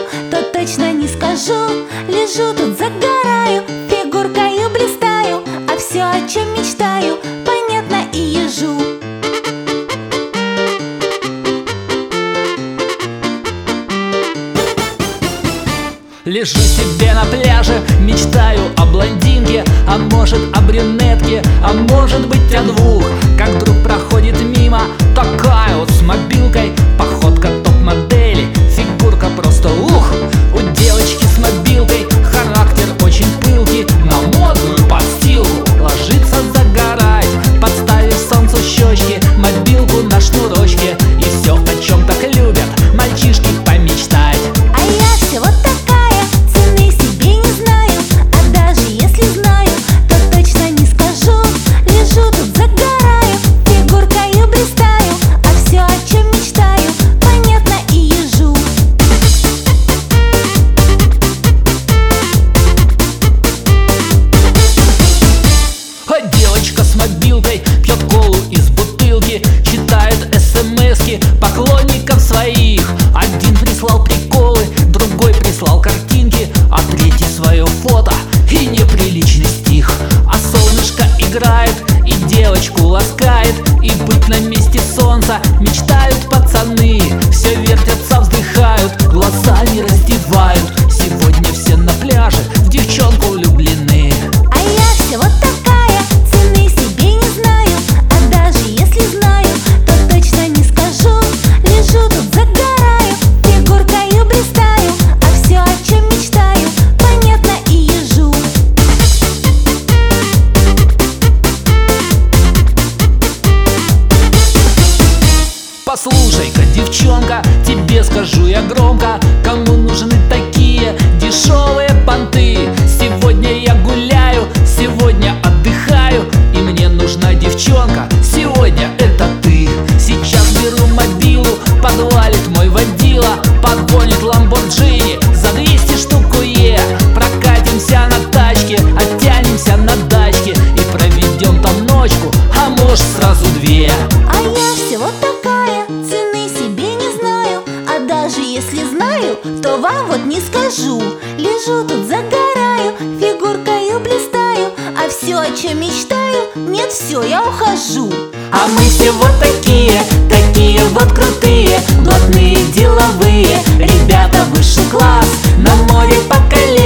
то точно не скажу. Лежу тут, загораю, фигуркою блистаю, а все, о чем мечтаю, понятно и ежу. Лежу себе на пляже, мечтаю о блондинке, а может о брюнетке, а может быть о двух. Как вдруг проходит мимо такая вот с мобилкой, походка топ-модели, фигурка просто ух. У девочки с мобилкой характер очень пылкий, на модную подстилку ложится загорать, подставив солнцу щечки, мобилку на шнурочке, и все, о чем так любят мальчишки помечтать. А я все вот такая, цены себе не знаю, а даже если знаю, то точно не скажу. Лежу тут, загораю, фигуркою блистаю, а все, о чем мечтаю, понятно и ежу. А девочка с мобилкой пьет колу из бутылки, читает смски поклонников своих. Один прислал приколы, другой прислал картинки, а третий свое фото и неприличный стих. А солнышко играет и девочку ласкает, и быть на месте солнца мечтают пацаны. Все вертятся, вздыхают, глазами раздевают. Сегодня все на пляже в девчонку влюблены. А я все вот такая, цены себе не знаю, а даже если знаю, то точно не скажу. Лежу тут, загораю, фигуркою блистаю, а все, о чем мечтаю, понятно и ежу. Послушай-ка, девчонка, тебе скажу я громко, кому нужны такие дешевые понты. Сегодня я гуляю, сегодня отдыхаю, и мне нужна девчонка, сегодня это ты. Сейчас беру мобилу, подвалит мой водила, подгонит ламборджини за 200 штук УЕ. Прокатимся на тачке, оттянемся на дачке и проведем там ночку, а может сразу две. А я все вот такая, цены себе не знаю, а даже если знаю, то вам вот не скажу. Лежу тут, загораю, фигуркою блистаю, а все, о чем мечтаю, нет, все, я ухожу. А мы все вот такие, такие вот крутые, блатные, деловые, ребята высший класс, на море по колено.